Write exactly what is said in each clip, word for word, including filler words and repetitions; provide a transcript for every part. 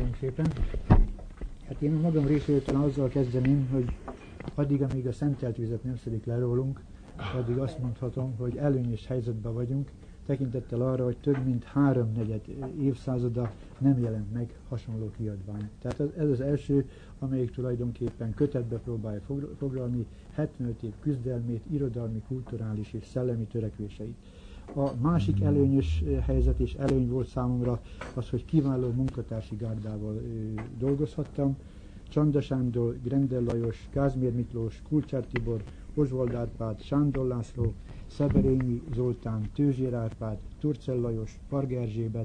Köszönjük szépen. Hát én magam részéről talán azzal kezdeném, hogy addig, amíg a szentelt vizet nem szedik le rólunk, addig azt mondhatom, hogy előnyös helyzetben vagyunk, tekintettel arra, hogy több mint háromnegyed évszázada nem jelent meg hasonló kiadvány. Tehát ez az első, amelyik tulajdonképpen kötetbe próbálja foglalni hetvenöt év küzdelmét, irodalmi, kulturális és szellemi törekvéseit. A másik előnyös helyzet és előny volt számomra az, hogy kiváló munkatársi gárdával ö, dolgozhattam. Csanda Sándor, Grendel Lajos, Kázmér Miklós, Kulcsár Tibor, Oswald Árpád, Sándor László, Szeberényi Zoltán, Tőzsér Árpád, Turcell Lajos, Parg Erzsébet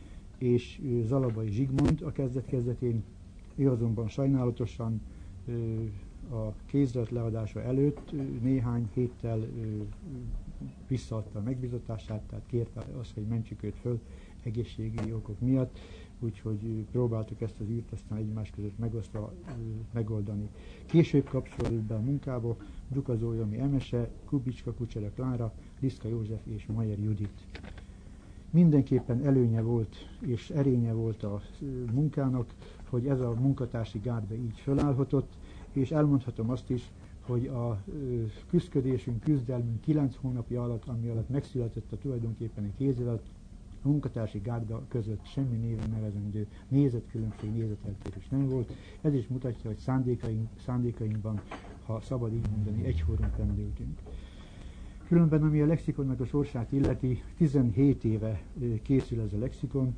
és ö, Zalabai Zsigmond a kezdet-kezdetén. Ő azonban sajnálatosan ö, a kézlet leadása előtt ö, néhány héttel ö, visszaadta a megbízatását, tehát kérte azt, hogy mentsük őt föl egészségügyi okok miatt, úgyhogy próbáltuk ezt az űrt aztán egymás között megosztva megoldani. Később kapcsolódott be a munkába Duka Zólyomi Emese, Kubicska Kucsera Klára, Liszka József és Mayer Judit. Mindenképpen előnye volt és erénye volt a munkának, hogy ez a munkatársi gárda így fölállhatott, és elmondhatom azt is, hogy a küszködésünk, küzdelmünk kilenc hónapja alatt, ami alatt megszületett a tulajdonképpen egy kézirat, a munkatársi gárda között semmi néven nevezendő nézetkülönbség, nézeteltérés nem volt. Ez is mutatja, hogy szándékaink, szándékainkban, ha szabad így mondani, egyformán pendültünk. Különben, ami a lexikonnak a sorsát illeti, tizenhét éve készül ez a lexikon,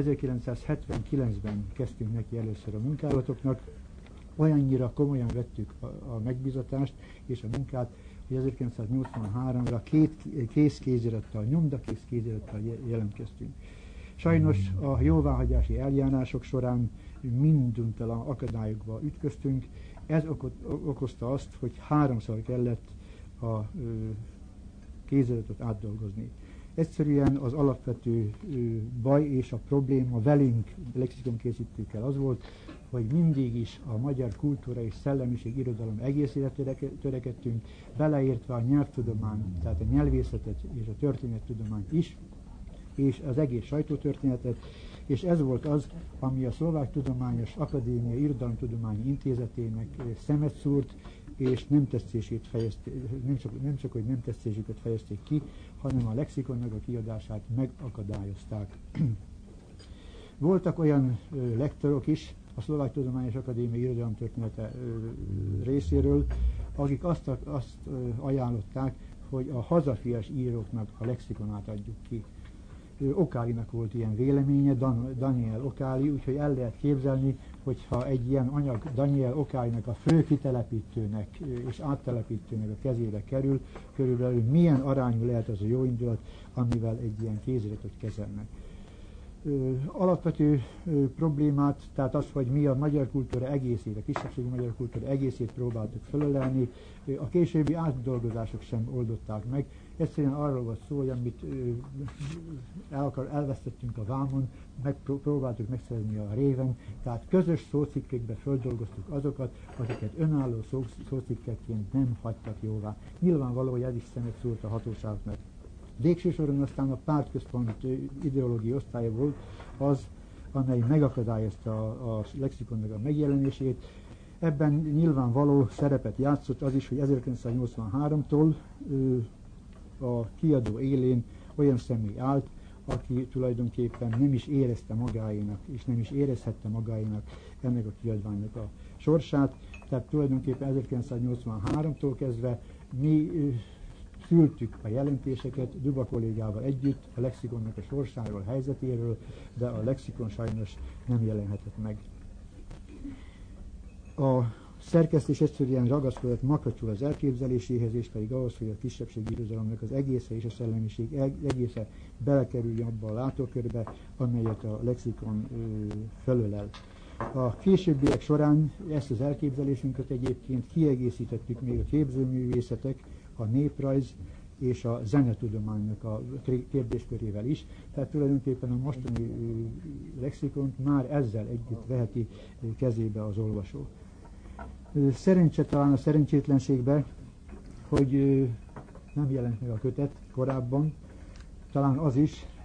ezerkilencszázhetvenkilencben kezdtünk neki először a munkálatoknak, olyannyira komolyan vettük a, a megbízatást és a munkát, hogy ezerkilencszáznyolcvanháromra két kész kézirattal, nyomdakész kézirattal jelentkeztünk. Sajnos a jóváhagyási eljárások során minduntalan akadályokba ütköztünk, ez okozta azt, hogy háromszor kellett a ö, kéziratot átdolgozni. Egyszerűen az alapvető ö, baj és a probléma velünk, lexikon készítőkkel az volt, hogy mindig is a magyar kultúra és szellemiség, irodalom egészére törekedtünk, beleértve a nyelvtudomány, tehát a nyelvészetet és a történettudományt is, és az egész sajtótörténetet, és ez volt az, ami a Szlovák Tudományos Akadémia Irodalomtudományi Intézetének szemet szúrt, és nem tetszését fejezték, nem csak, nem csak, hogy nem tetszésüket fejezték ki, hanem a lexikonnak a kiadását megakadályozták. Voltak olyan ö, lektorok is a Szlovák Tudományos Akadémia Irodalomtörténete részéről, akik azt, azt ö, ajánlották, hogy a hazafias íróknak a lexikonát adjuk ki. Okálinak volt ilyen véleménye, Dan, Daniel Okáli, úgyhogy el lehet képzelni, hogyha egy ilyen anyag Daniel Okálinak a fő kitelepítőnek és áttelepítőnek a kezébe kerül, körülbelül milyen arányú lehet az a jó indulat, amivel egy ilyen kéziratot kezelnek. Alapvető problémát, tehát az, hogy mi a magyar kultúra egészét, a kisebbségi magyar kultúra egészét próbáltuk felölelni, a későbbi átdolgozások sem oldották meg. Egyszerűen arról volt szó, hogy amit el akar, elvesztettünk a vámon, megpróbáltuk megszerezni a réven, tehát közös szócikkekbe földolgoztuk azokat, akiket önálló szó, szócikkekként nem hagytak jóvá. Nyilvánvaló, hogy ez is szemet szúrt a hatóságoknak. Végső soron aztán a pártközpont ideológiai osztálya volt az, amely megakadályozta a, a lexikonnak a megjelenését. Ebben nyilvánvaló szerepet játszott az is, hogy ezerkilencszáznyolcvanháromtól ö, a kiadó élén olyan személy állt, aki tulajdonképpen nem is érezte magáénak, és nem is érezhette magáénak ennek a kiadványnak a sorsát. Tehát tulajdonképpen ezerkilencszáznyolcvanháromtól kezdve mi ö, szültük a jelentéseket Duba kollégával együtt a lexikonnak a sorsáról, helyzetéről, de a lexikon sajnos nem jelenhetett meg. A szerkesztés egyszerűen ragaszkodott makacsul az elképzeléséhez, és pedig ahhoz, hogy a kisebbségi irodalomnak az egésze és a szellemiség egésze belekerüljön abba a látókörbe, amelyet a lexikon ö, felölel. A későbbiek során ezt az elképzelésünket egyébként kiegészítettük még a képzőművészetek, a néprajz és a zenetudománynak a kérdéskörével is, tehát tulajdonképpen a mostani lexikont már ezzel együtt veheti kezébe az olvasó. Szerencse talán a szerencsétlenségbe, hogy nem jelent meg a kötet korábban, talán az is,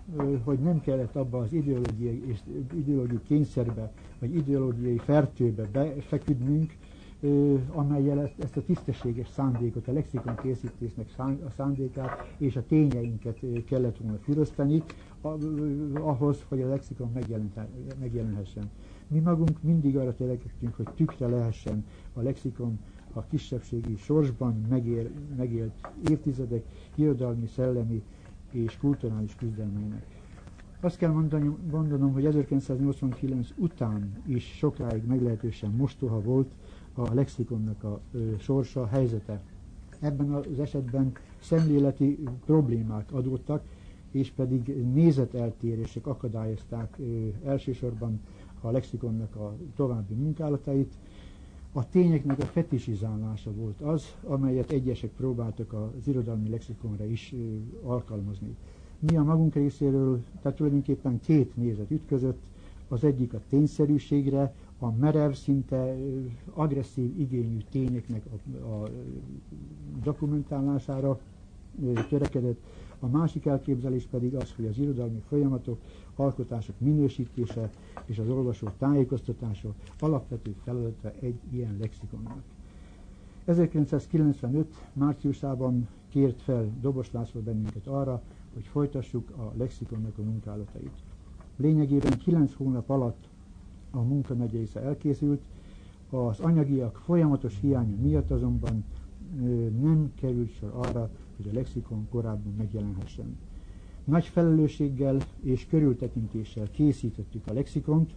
hogy nem kellett abba az ideológiai, és ideológiai kényszerbe, vagy ideológiai fertőbe befeküdnünk, amelyel ezt, ezt a tisztességes szándékot, a lexikon készítésnek a szándékát és a tényeinket kellett volna fürözteni ahhoz, hogy a lexikon megjelenhessen. Mi magunk mindig arra törekedtünk, hogy tükre lehessen a lexikon a kisebbségi sorsban megél, megélt évtizedek irodalmi, szellemi és kulturális küzdelmeinek. Azt kell mondani, mondanom, hogy ezerkilencszáznyolcvankilenc után is sokáig meglehetősen mostoha volt a lexikonnak a ö, sorsa, a helyzete. Ebben az esetben szemléleti problémák adódtak, és pedig nézeteltérések akadályozták ö, elsősorban a lexikonnak a további munkálatait. A tényeknek a fetisizálása volt az, amelyet egyesek próbáltak az irodalmi lexikonra is ö, alkalmazni. Mi a magunk részéről, tehát tulajdonképpen két nézet ütközött, az egyik a tényszerűségre, a merev, szinte agresszív igényű tényeknek a, a dokumentálására törekedett, a másik elképzelés pedig az, hogy az irodalmi folyamatok, alkotások minősítése és az olvasó tájékoztatása alapvető feladata egy ilyen lexikonnak. ezerkilencszázkilencvenöt márciusában kért fel Dobos László bennünket arra, hogy folytassuk a lexikonnak a munkálatait. Lényegében kilenc hónap alatt a munka nagy része elkészült, az anyagiak folyamatos hiánya miatt azonban ö, nem került sor arra, hogy a lexikon korábban megjelenhessen. Nagy felelősséggel és körültekintéssel készítettük a lexikont,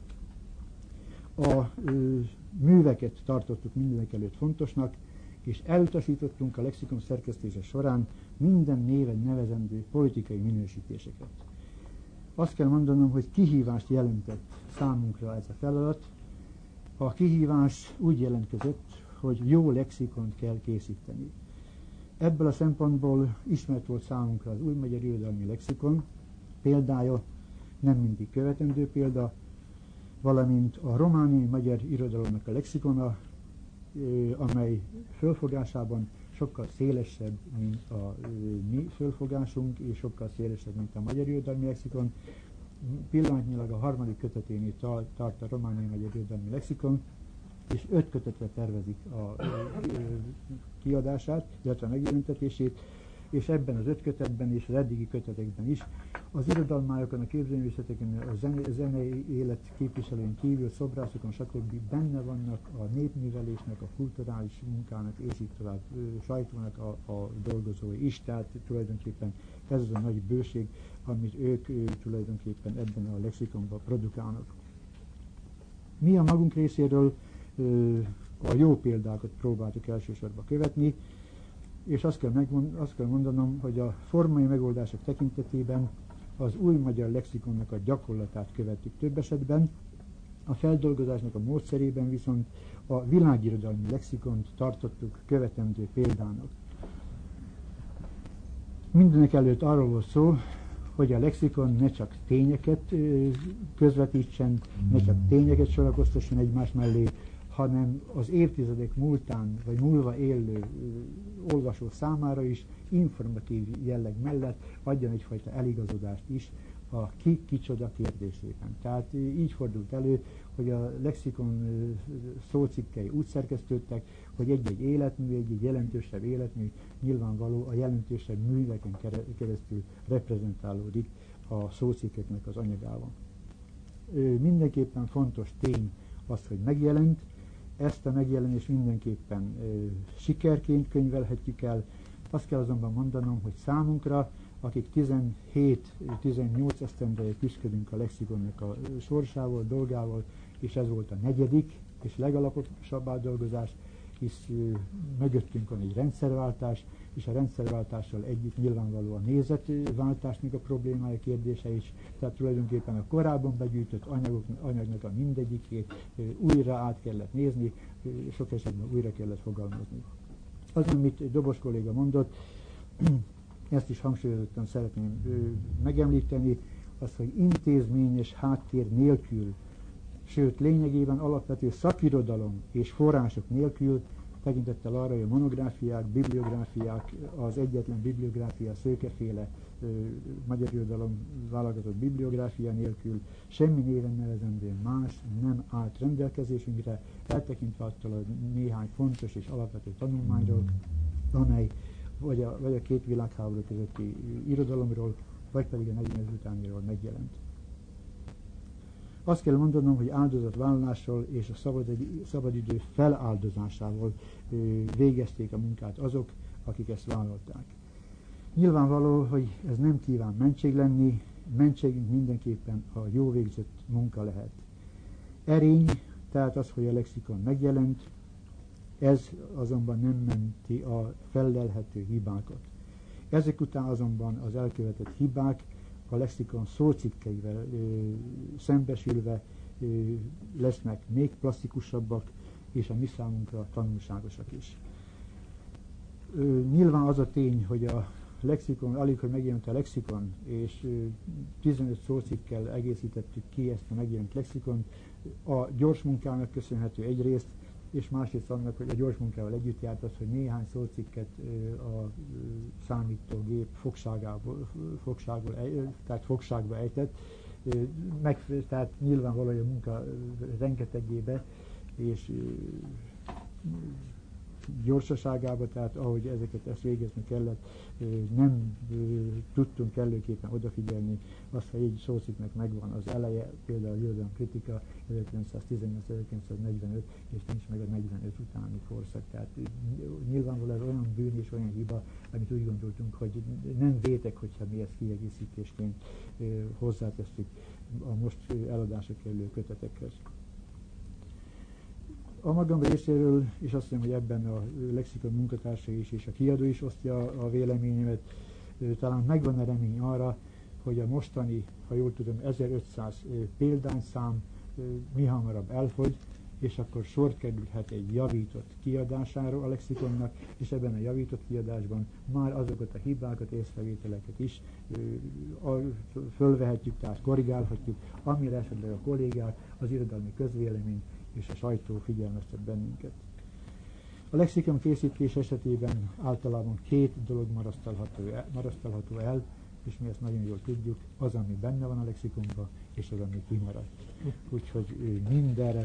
a ö, műveket tartottuk mindenek előtt fontosnak, és elutasítottunk a lexikon szerkesztése során minden néven nevezendő politikai minősítéseket. Azt kell mondanom, hogy kihívást jelentett számunkra ez a feladat. A kihívás úgy jelentkezett, hogy jó lexikont kell készíteni. Ebből a szempontból ismert volt számunkra az új magyar irodalmi lexikon példája, nem mindig követendő példa, valamint a romániai magyar irodalomnak a lexikona, amely fölfogásában sokkal szélesebb, mint a mi fölfogásunk, és sokkal szélesebb, mint a magyar irodalmi lexikon. Pillanatnyilag a harmadik köteténél tart a romániai magyar irodalmi lexikon, és öt kötetre tervezik a kiadását, illetve a megjelentetését, és ebben az öt kötetben és az eddigi kötetekben is az irodalmájokon, a képzőművészeteken, a zene, zenei élet képviselőin kívül, szobrászokon, stb. Benne vannak a népművelésnek, a kulturális munkának, és így tovább sajtónak a, a dolgozói is, tehát tulajdonképpen ez az a nagy bőség, amit ők ő, tulajdonképpen ebben a lexikonban produkálnak. Mi a magunk részéről ö, a jó példákat próbáltuk elsősorban követni, és azt kell, megmond, azt kell mondanom, hogy a formai megoldások tekintetében az új magyar lexikonnak a gyakorlatát követtük több esetben, a feldolgozásnak a módszerében viszont a világirodalmi lexikont tartottuk követendő példának. Mindenek előtt arról volt szó, hogy a lexikon ne csak tényeket közvetítsen, ne csak tényeket sorakoztasson egymás mellé, hanem az évtizedek múltán, vagy múlva élő ö, olvasó számára is informatív jelleg mellett adjon egyfajta eligazodást is a ki-kicsoda kérdésében. Tehát így fordult elő, hogy a lexikon ö, szócikkei úgy szerkesztődtek, hogy egy-egy életmű, egy-egy jelentősebb életmű nyilvánvaló a jelentősebb műveken keresztül reprezentálódik a szócikkeknek az anyagában. Ö, mindenképpen fontos tény az, hogy megjelent. Ezt a megjelenést mindenképpen ö, sikerként könyvelhetjük el. Azt kell azonban mondanom, hogy számunkra, akik tizenhét-tizennyolc esztendeje küzdködünk a lexikonnak a sorsával, dolgával, és ez volt a negyedik és legalaposabb átdolgozás, hisz ö, mögöttünk van egy rendszerváltás, és a rendszerváltással együtt nyilvánvaló a nézetváltásnak a problémája, kérdése is, tehát tulajdonképpen a korábban begyűjtött anyagok, anyagnak a mindegyikét ö, újra át kellett nézni, ö, sok esetben újra kellett fogalmazni. Az, amit Dobos kolléga mondott, ezt is hangsúlyozottan szeretném ö, megemlíteni, az, hogy intézményes háttér nélkül, sőt lényegében alapvető szakirodalom és források nélkül tekintettel arra, hogy a monográfiák, bibliográfiák, az egyetlen bibliográfia Szőkeféle ö, magyar irodalom válogatott bibliográfia nélkül semmi néven nevezendő más nem állt rendelkezésünkre, eltekintve attól a néhány fontos és alapvető tanulmányról, amely vagy a, vagy a két világháború közötti irodalomról, vagy pedig a negyvenegy utániról megjelent. Azt kell mondanom, hogy áldozatvállalásról és a szabad, szabadidő feláldozásával ö, végezték a munkát azok, akik ezt vállalták. Nyilvánvaló, hogy ez nem kíván mentség lenni, mentségünk mindenképpen a jó végzett munka lehet. Erény, tehát az, hogy a lexikon megjelent, ez azonban nem menti a fellelhető hibákat. Ezek után azonban az elkövetett hibák a lexikon szócikkeivel ö, szembesülve ö, lesznek még plastikusabbak, és a mi számunkra tanulságosak is. Ö, nyilván az a tény, hogy a lexikon, alig, hogy megjelent a lexikon, és ö, tizenöt szócikkel egészítettük ki ezt a megjelent lexikont, a gyors munkának köszönhető egyrészt, és másrészt annak, hogy a gyors munkával együtt járt az, hogy néhány szócikket a számítógép fogságából, fogságból, tehát fogságba ejtett, meg, tehát nyilvánvalóan a munka rengetegébe és gyorsaságába, tehát ahogy ezeket ezt végezni kellett, nem tudtunk kellőképpen odafigyelni azt, hogy egy szócikknek megvan az eleje, például a irodalom kritika ezerkilencszáztizennyolc-ezerkilencszáznegyvenöt, és nincs meg a negyvenöt utáni korszak. Tehát nyilvánvalóan ez olyan bűn és olyan hiba, amit úgy gondoltunk, hogy nem vétek, hogyha mi ezt kiegészítésként hozzátesztük a most eladásra kerülő kötetekhez. A magam részéről, és azt hiszem, hogy ebben a lexikon munkatársa is, és a kiadó is osztja a véleményemet, talán megvan a remény arra, hogy a mostani, ha jól tudom, ezerötszáz példányszám mi hamarabb elfogy, és akkor sor kerülhet egy javított kiadására a lexikonnak, és ebben a javított kiadásban már azokat a hibákat, észrevételeket is fölvehetjük, tehát korrigálhatjuk, amire esetleg a kollégák, az irodalmi közvélemény és a sajtó figyelmeztet bennünket. A lexikon készítés esetében általában két dolog marasztalható el, marasztalható el, és mi ezt nagyon jól tudjuk, az, ami benne van a lexikonban, és az, ami kimaradt. Úgyhogy mindenre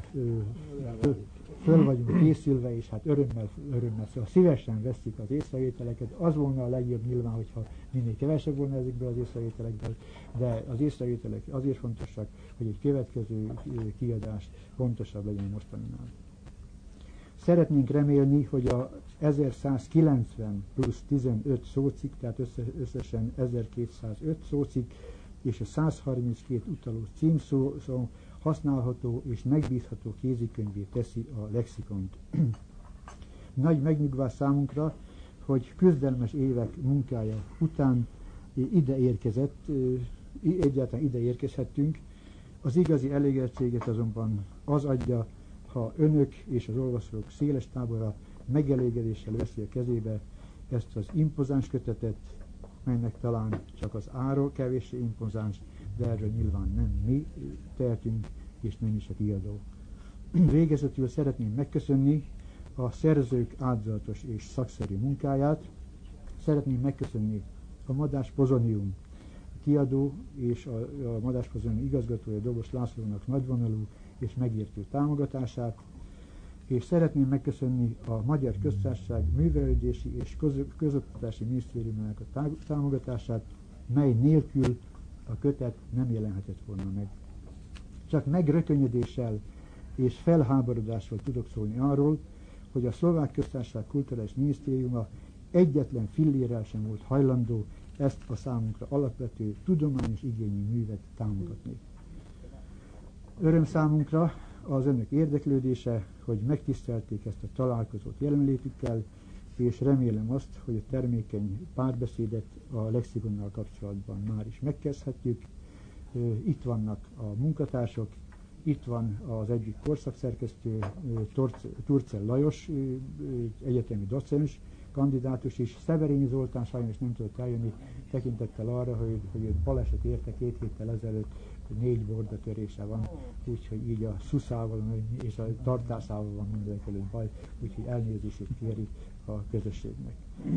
föl vagyunk készülve, és hát örömmel, örömmel, szóval szívesen veszik az észrevételeket. Az volna a legjobb nyilván, hogyha minél kevesebb volna ezekből az észrevételekből, de az észrevételek azért fontosak, hogy egy következő kiadás pontosabb legyen mostaninál. Szeretnénk remélni, hogy a ezerszázkilencven plusz tizenöt szócikk, tehát összesen ezerkétszázöt szócikk, és a száz harminckét utaló címszó szó használható és megbízható kézikönyvé teszi a lexikont. Nagy megnyugvás számunkra, hogy küzdelmes évek munkája után ide érkezett, egyáltalán ide érkezhettünk. Az igazi elégedettséget azonban az adja, ha önök és az olvasók széles tábora megelégedéssel veszi a kezébe ezt az impozáns kötetet, melynek talán csak az ára kevéssé impozáns, de erről nyilván nem mi tehetünk, és nem is a kiadó. Végezetül szeretném megköszönni a szerzők áldozatos és szakszerű munkáját. Szeretném megköszönni a Madách Pozonium kiadó és a, a Madách Pozonium igazgatója Dobos Lászlónak nagyvonalú és megértő támogatását, és szeretném megköszönni a Magyar Köztársaság Művelődési és Közoktatási Minisztériumának a támogatását, mely nélkül a kötet nem jelenhetett volna meg. Csak megrökönyödéssel és felháborodással tudok szólni arról, hogy a Szlovák Köztársaság Kulturális Minisztériuma egyetlen fillérrel sem volt hajlandó ezt a számunkra alapvető tudományos igényű művet támogatni. Öröm számunkra az önök érdeklődése, hogy megtisztelték ezt a találkozót jelenlétükkel, és remélem azt, hogy a termékeny párbeszédet a lexikonnal kapcsolatban már is megkezdhetjük. Itt vannak a munkatársak, itt van az egyik korszakszerkesztő, Turcel Lajos, egyetemi docens, kandidátus is. Szeverényi Zoltán sajnos nem tudott eljönni, tekintettel arra, hogy, hogy őt baleset érte két héttel ezelőtt, négy bordatörése van, úgyhogy így a szuszával és a tartásával van mindenkelőtt baj, úgyhogy elnézését kéri a közösségnek.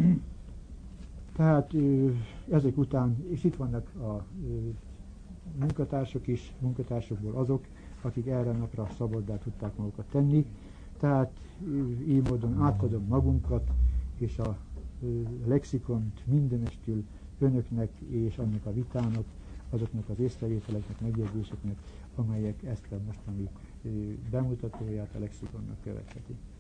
Tehát ezek után, és itt vannak a munkatársak is, munkatársakból azok, akik erre napra szabaddá tudták magukat tenni, tehát így módon átadom magunkat, és a lexikont mindenestül önöknek és annak a vitának, azoknak az észrevételeknek, megjegyzéseknek, amelyek ezt a mostani bemutatóját a lexikonnak követhetik.